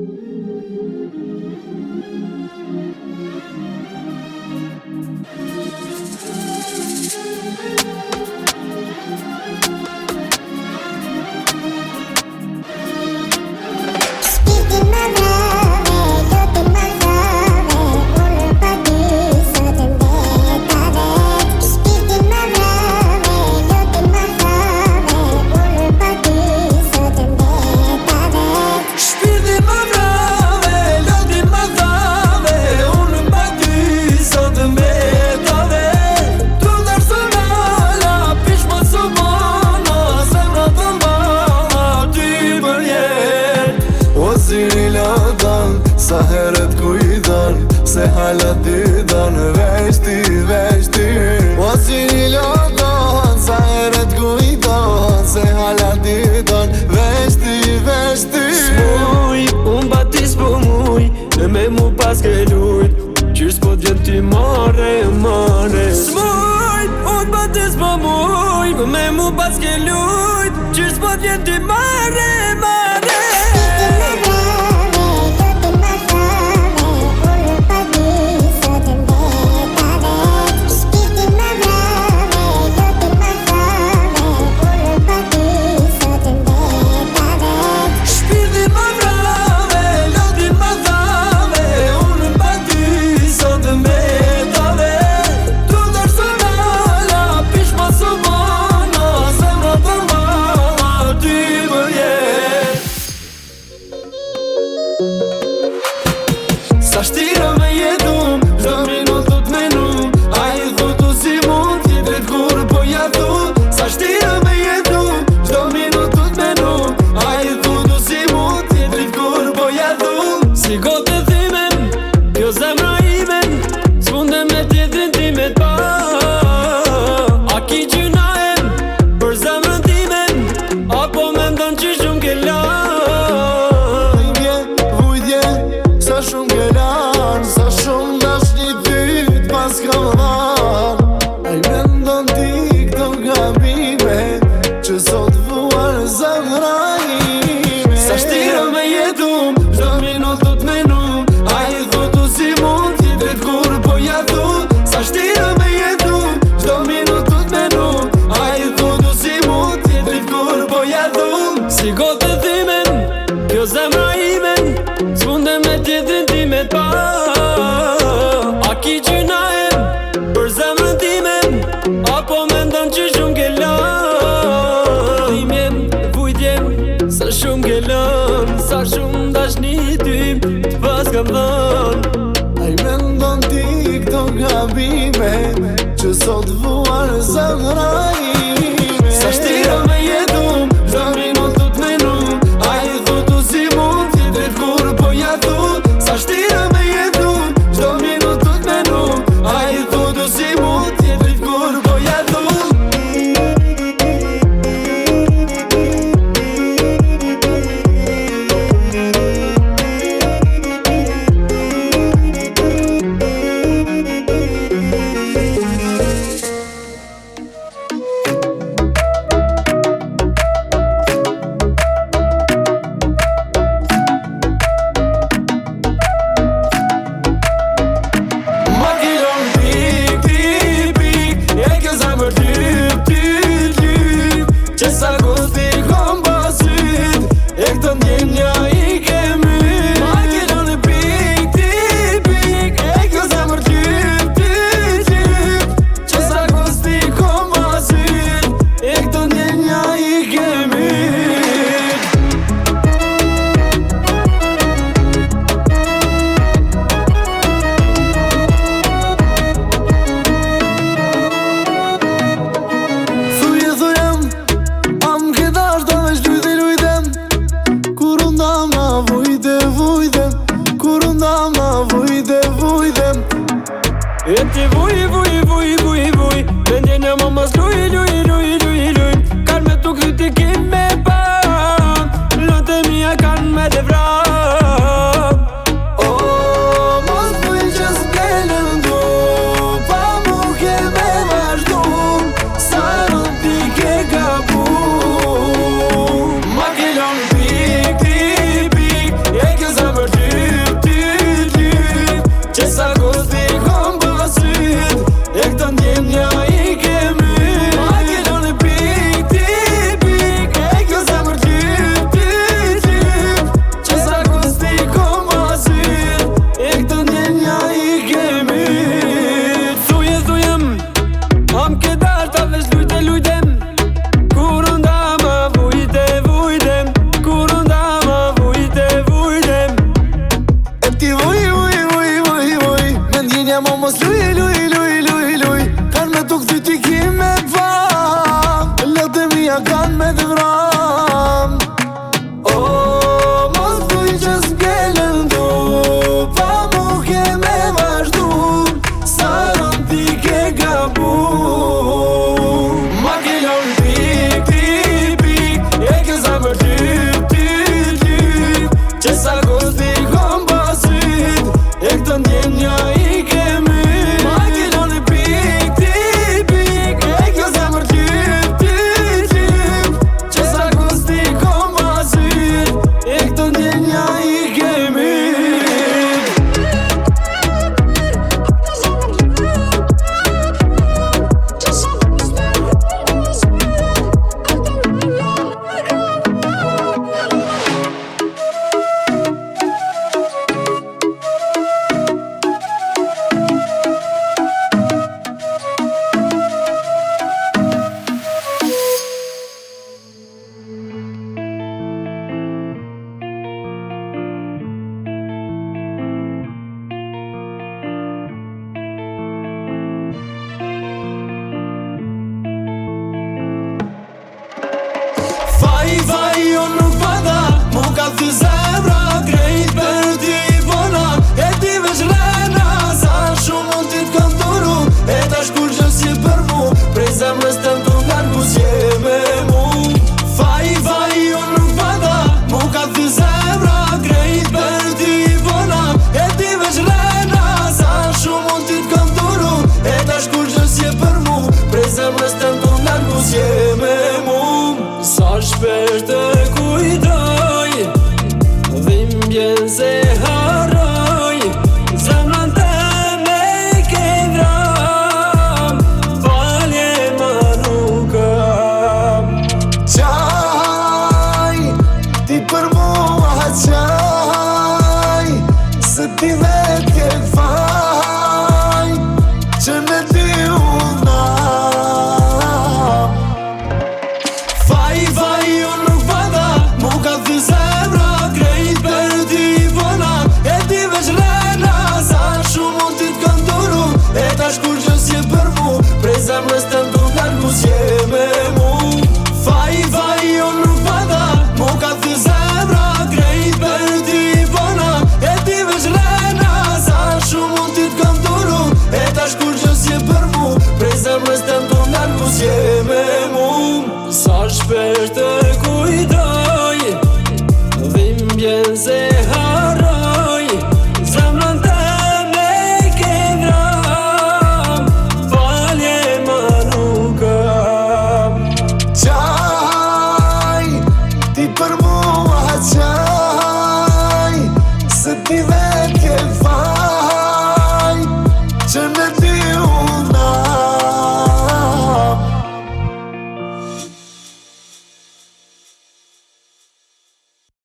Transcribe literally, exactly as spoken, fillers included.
Sa heret kujdan, se hala ti dan veç ti, veç ti O si lodan, sa heret kujdan, se hala ti dan veç ti, veç ti S'muj, unë bati s'po muj, e me mu pas ke lujt Qysh s'po t'jen ti mare, mare S'muj, unë bati s'po muj, e me mu pas ke lujt Qysh s'po t'jen ti mare, mare Sa shtira me jetu, zdo minutu t'menu A i thutu si mund t'jetrit kur po ja thu Sa shtira me jetu, zdo minutu t'menu A i thutu si mund t'jetrit kur po ja thu Si gote thimen, kjo zemra imen S'munde me t'jetrin timet pa A ki gjyna em, për zemrën timen Apo me ndon që shumë ke la Sa shumë gëlan, sa shumë dash një dyt pas kam dhan A i me ndon ti këto gabime që sot vuar zemra ime Sa shtira me jetu, zdo minutu t'menu A i thutu si mund t'jetrit kur po ja thu Sa shtira me jetu, zdo minutu t'menu A i thutu si mund t'jetrit kur po ja thu Si gote thimen, kjo zemra imen S'munde me t'jetrin timet pa A ki gjyna em, për zemrën timen Apo me ndon që shumë ke la Dhimjen, vujtjen, sa shumë ke lën Sa shumë dash një ty, t'pas kam dhan A i me ndon ti këto gabime që sot vuar zemra ime Sa shtira me jetu, zdo minutu t'menu A i thutu si mund t'jetrit kur po ja thu Sa shtira me jetu, zdo minutu t'menu A i thutu si mund t'jetrit kur po ja thu E ti vuj, vuj, vuj, vuj, vuj Vendje në më mos luj, luj, luj, luj, luj Kan me tu kritikim me ban Lëte mija kan me të vram O, mos vuj që s'belen du Pa mu ke me vazhdu Sa rën ti ke gabu Ma ke lon pik, ti pik E ke zemër kosti komposit E këto ndjenja i kemi Ma kilo në pik, ti pik E kjo zemër qyp, ty qyp Që sa kosti komposit E këto ndjenja i kemi Vaj, vaj, jo nuk pata Mu ka thy zemra Krejt për ty bona E ti veç lena Sa shumë mund ti t'kam turu E tash kur që si për mu Prej zemrës të më largu s'je me mu Vaj, vaj, jo nuk pata Mu ka thy zemra Krejt për ty bona E ti veç lena Sa shumë mund ti t'kam turu E tash kur që si për mu Prej zemrës të më largu s'je me mu Sa shpesh të kujdoj Dhimbjen se harroj Zemrën të me ke vram Falje ma nuk kam Qaj, ti për mua qaj Se ti vet ke faj Që me ty una Vaj, vaj, jo nuk pata Mu ka thy zemra Krejt për ty bona E ti veç lena Sa shumë mund ti t'kam turu E tash kur që s'je për mu Prej zemrës të më largu s'je me mu Vaj, vaj, jo nuk pata Mu ka thy zemra Krejt për ty bona E ti veç lena Sa shumë mund ti t'kam turu E tash kur që s'je për mu Prej zemrës të më largu s'je me mu Sa shpesh të kujdoj Dhimbjen se